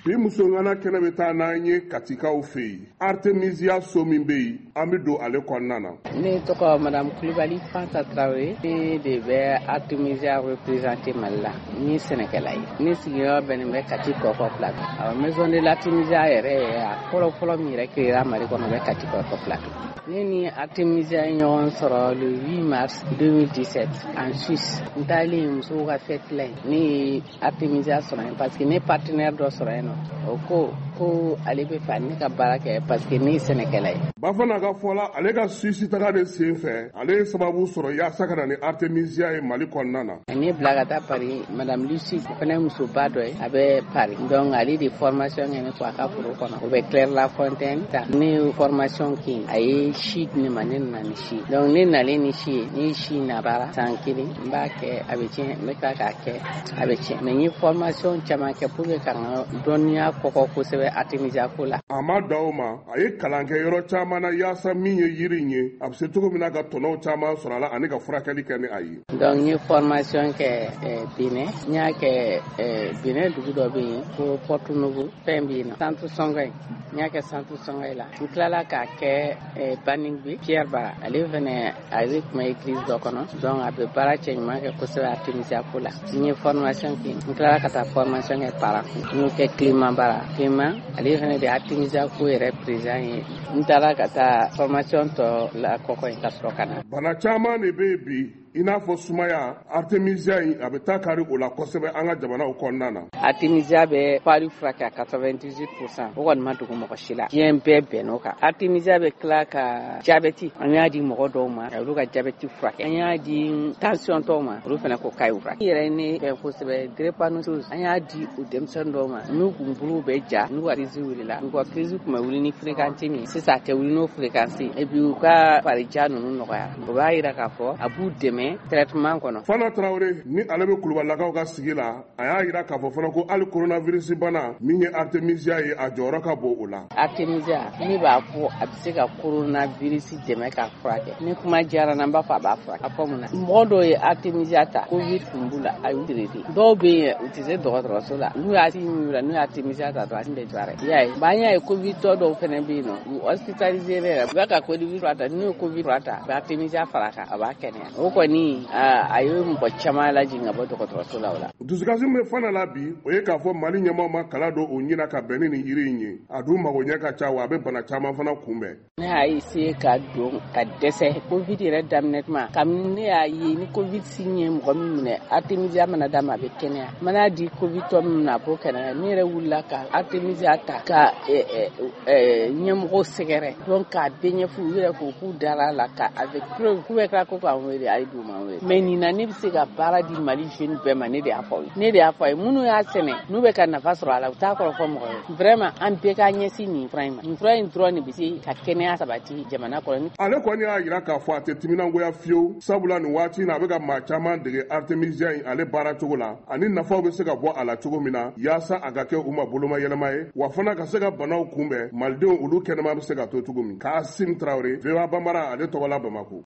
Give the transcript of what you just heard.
bi musongana kɛnɛ bɛ taa n'an ye katikaw fɛ yen Artemisia so min bɛ yen an bɛ don ale kɔnɔna na. Ne tɔgɔ Madame Kulibali Fanta Traoré, ne de bɛ Artemisia représenté Mali la, ni Sɛnɛkɛla ye. Ne sigiyɔrɔ bɛnnen bɛ Kati Kɔkɔ Plateau. Maison de l'Artemisia yɛrɛ a fɔlɔ min yɛrɛ créera Mali kɔnɔ bɛ Kati Kɔkɔ Plateau. Ne ni Artemisia ye ɲɔgɔn sɔrɔ le 8 mars 2017 en Suisse. N taalen musow ka fête la yen. Ne ye Artemisia sɔrɔ yen parce que ne partenaire dɔ sɔrɔ yen nɔ. O ko ale bɛ fɛ ne ka baara kɛ parce que ne ye Sɛnɛkɛla ye. Bafana ka fɔla ale ka Suisse taga de sen fɛ ale ye sababu sɔrɔ yaasa ka na ni Artemisia ye Mali kɔnɔna na. Ne bila ka taa Paris, Madame Lucie fana musoba dɔ ye a bɛ Paris. Donc ale de formation kɛ ne ko a ka foro kɔnɔ. O bɛ Claire Lafontaine ta. Ne ye formation kɛ a ye si di ne ma, ne nana ni si. Donc ne nalen ni si ye, ne ye si na baara san kelen n b'a kɛ a bɛ tiɲɛ, n bɛ tila k'a kɛ a bɛ tiɲɛ. Mais n ye formation caman kɛ pour que ka n ka dɔnniya kɔkɔ kosɛbɛ Artemisia ko la. A ma da o ma a ye kalan kɛ yɔrɔ caman na yaasa min ye yiri in ye a bɛ se cogo min na ka tɔnɔw caman sɔrɔ a la ani ka furakɛli kɛ ni a ye. Donc n ye formation kɛ Benin, n y'a kɛ Benin dugu dɔ bɛ yen ko Porte Nouveau fɛn bɛ yen nɔ, Centre Sɔngɔyi, n y'a kɛ Centre Sɔngɔyi la. N tilala k'a kɛ Baningbe, Pierre Bara, ale fana ale tun bɛ église dɔ kɔnɔ, donc a bɛ baara cɛ ɲuman kɛ kosɛbɛ Artemisia ko la. N ye formation kɛ, n tilala ka taa formation kɛ Para, n y'o kɛ Clément Bara. Clément ale fana de Artemisia ko yɛrɛ président ye. N taara ka taa formation tɔ la kɔkɔ in ka sɔrɔ ka na. Bana caman de bɛ yen bi i n'a fɔ sumaya Artemisia in a bɛ taa kari o la kosɛbɛ an ka jamanaw kɔnɔna na. Artemisia bɛ pari furakɛ 98%. O kɔni ma dogo mɔgɔ si la. Diɲɛ bɛɛ bɛnn'o kan. Artemisia bɛ tila ka jabɛti, an y'a di mɔgɔ dɔw ma olu ka jabɛti furakɛ. An y'a di tension tɔw ma olu fana ko k'a y'u furakɛ. Yɛrɛ ne fɛn kosɛbɛ drépanocytose an y'a di o denmisɛnnin dɔw ma n'u kun bulu bɛ ja n'u ka crise wulila n'u ka crise tun bɛ wuli ni fréquence min sisan a tɛ wuli n'o fréquence et puis u ka farija ninnu nɔgɔya. O b'a jira k'a fɔ a b'u dɛmɛ traitement kɔnɔ. Fana Traoré ni ale bɛ Kulubalilakaw ka sigi la a y'a jira k'a fɔ fana ko hali coronavirus bana min ye Artemisia ye a jɔyɔrɔ ka bon o la. Artemisia ne b'a fɔ a bɛ se ka coronavirus dɛmɛ k'a furakɛ. Ni kuma diyara n na n b'a fɔ a b'a furakɛ. A fɔ mun na mɔgɔ dɔw ye Artemisia ta Covid kun b'u la a y'u traité. Dɔw bɛ yen u tɛ se dɔgɔtɔrɔso la n'u y'a n'u ye Artemisia ta dɔrɔn a tɛ jɔ a rɛ. I y'a ye an y'a ye Covid tɔ dɔw fana bɛ yen nɔ u hospitalisé yɛrɛ u bɛ ka Covid fura ta n'u ye Covid fura ta a bɛ Artemisia fara a kan a b'a kɛnɛya. O kɔni a ye mɔgɔ caman lajigin ka bɔ dɔgɔtɔrɔso la o la. Dusukasi min bɛ Fana la bi o ye k'a fɔ Mali ɲɛmaaw ma kala don o ɲina ka bɛn ni yiri in ye a dun magoɲɛ ka ca wa a bɛ bana caman fana kunbɛn. Ne y'a essayé ka don ka dɛsɛ Covid yɛrɛ daminɛ tuma kabini ne y'a ye ni Covid signe ye mɔgɔ min minɛ Artemisia mana d'a ma a bɛ kɛnɛya. Mana di Covid tɔ min na a b'o kɛnɛya ne yɛrɛ wulila ka Artemisia ta ka ɲɛmɔgɔw sɛgɛrɛ donc k'a bɛɛ ɲɛfɔ u yɛrɛ ko k'u dara la ka avec preuve k'u bɛ tila ko k'an wele a ye d'u ma wele. Mais nin na ne bɛ se ka baara di Mali jeune bɛɛ ma ne de y'a fɔ ne de y'a fɔ ye minnu y'a sɛnɛ n'u bɛ ka nafa sɔrɔ a la u t'a kɔrɔ fɔ mɔgɔ ye vraiment an bɛɛ ka ɲɛsin nin fura in ma nin fura in dɔrɔn de bɛ se ka kɛnɛya sabati jamana kɔnɔ. Ale kɔni y'a jira k'a fɔ a tɛ timinangoya fiyewu sabula nin waati in na a bɛ ka maa caman dege Artemisia in ale baara cogo la ani nafaw bɛ se ka bɔ a la cogo min na yaasa a ka kɛ u ma bolomayɛlɛma ye wa fana ka se ka banaw kunbɛn malidenw olu kɛnɛma bɛ se ka to cogo min. Kassim Traoré, VOA Bambara ale tɔgɔ la Bamako.